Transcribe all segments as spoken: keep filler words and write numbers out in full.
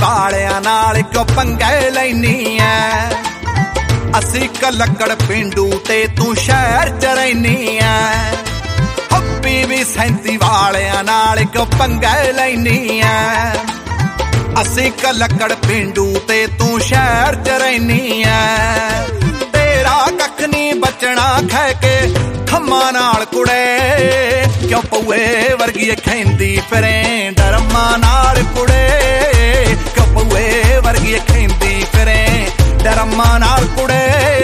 ਵਾਲਿਆਂ ਨਾਲ ਕਿਉਂ ਪੰਗੇ ਲੈਨੀ ਐ। ਅਸੀਂ ਕਲੱਕੜ ਪਿੰਡੂ ਤੇ ਤੂੰ ਸ਼ਹਿਰ ਚ ਰਹਿਨੀ ਐ। ਹੱਪੀ ਵੀ ਸੈਂਤੀ ਵਾਲਿਆਂ ਨਾਲ ਕਿਉਂ ਪੰਗੇ ਲੈਨੀ ਐ। ਅਸੀਂ ਕਲੱਕੜ ਪਿੰਡੂ ਤੇ ਤੂੰ ਸ਼ਹਿਰ ਚ ਰਹਿਨੀ ਐ। ਤੇਰਾ ਕੱਖ ਨੀ ਬਚਣਾ ਖੈ ਕੇ ਖੰਮਾਂ ਨਾਲ ਕੁੜੇ, ਕਿਉਂ ਪਊਏ ਵਰਗੀ ਖੈਂਦੀ ਫਿਰੇ ਡਰਮਾਂ ਨਾਲ ਕੁੜੇ। ਕਿਉਂ ਪਊਏ ਵਰਗੀ ਖੈਂਦੀ ਫਿਰੇ ਡਰਮਾਂ ਨਾਲ ਕੁੜੇ।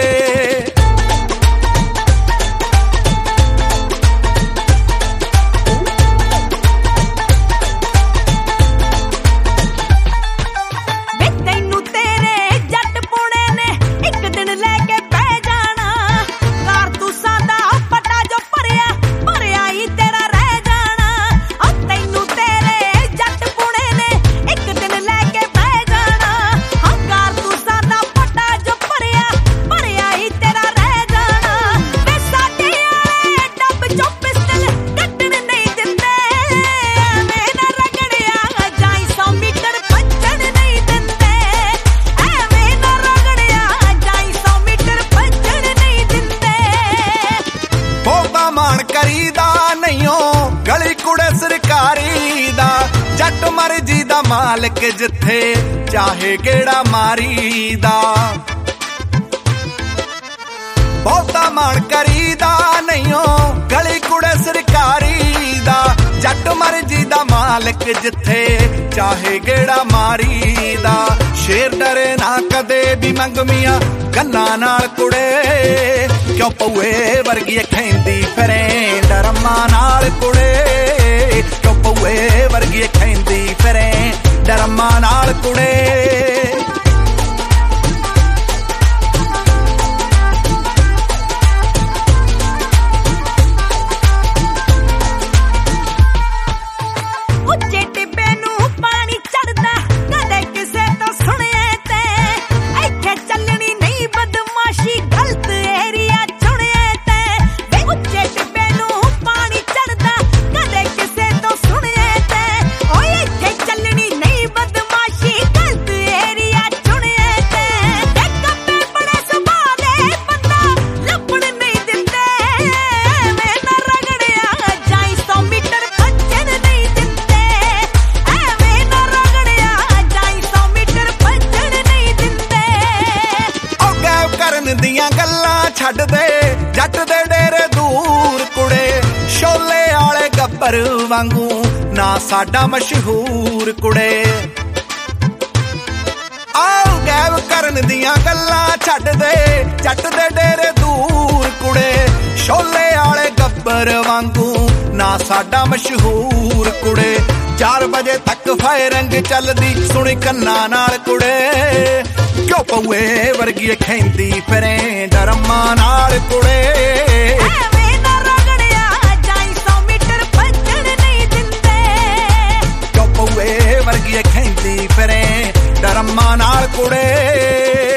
ਗਲੀ ਕੁੜੇ ਸਰਕਾਰੀ ਦਾ ਜੱਟ ਮਰਜੀ ਦਾ ਮਾਲਕ ਜਿੱਥੇ ਚਾਹੇ ਗੇੜਾ ਮਾਰੀ ਦਾ। ਬਹੁਤਾ ਮਾਣ ਕਰੀਦਾ ਨਹੀਂ ਓ ਗਲੀ ਕੁੜੇ ਸਰਕਾਰੀ ਦਾ ਜੱਟ ਮਰਜੀ ਦਾ ਮਾਲਕ ਜਿੱਥੇ ਚਾਹੇ ਗੇੜਾ ਮਾਰੀ ਦਾ। ਸ਼ੇਰ ਡਰੇ ਨਾ ਕਦੇ ਵੀ ਮੰਗਮੀਆਂ ਗੱਲਾਂ ਨਾਲ ਕੁੜੇ, ਕਿਉਂ ਪਊਏ ਵਰਗੀ ਖੈਂਦੀ ਫਿਰੇ ਡਰਮਾਂ ਨਾਲ ਕੁੜੇ। ਕਿਉਂ ਪਊਏ ਵਰਗੀ ਖੈਂਦੀ ਫਿਰੇ ਡਰਮਾਂ ਨਾਲ ਕੁੜੇ। ਦੀਆਂ ਗੱਲਾਂ ਛੱਡ ਦੇ ਜੱਟ ਦੇ ਡੇਰੇ ਦੂਰ ਕੁੜੇ, ਸ਼ੋਲੇ ਆਲੇ ਗੱਬਰ ਵਾਂਗੂ ਨਾ ਸਾਡਾ ਮਸ਼ਹੂਰ ਕੁੜੇ। ਆਓ ਗੈਬ ਕਰਨ ਦੀਆਂ ਗੱਲਾਂ ਛੱਡ ਦੇ ਜੱਟ ਦੇ ਡੇਰੇ ਦੂਰ ਕੁੜੇ, ਸ਼ੋਲੇ ਆਲੇ ਗੱਬਰ ਵਾਂਗੂ ਨਾ ਸਾਡਾ ਮਸ਼ਹੂਰ ਕੁੜੇ। ਚਾਰ ਵਜੇ ਤੱਕ ਫਾਇਰਿੰਗ ਚੱਲਦੀ ਸੁਣੀ ਕੰਨਾਂ ਨਾਲ ਕੁੜੇ, ਕਿਉਂ ਪਊਏ ਵਰਗੀ ਖੈਂਦੀ ਫਿਰੇ ਡਰਮਾਂ ਨਾਲ ਕੁੜੇ। ਐਵੇਂ ਨਾ ਰਗੜਿਆ ਜਾਈ ਸੌ ਮੀਟਰ ਭੱਜਣ ਨਹੀਂ ਦਿੰਦੇ, ਕਿਉਂ ਪਊਏ ਵਰਗੀ ਖੈਂਦੀ ਫਿਰੇ ਡਰਮਾਂ ਨਾਲ ਕੁੜੇ।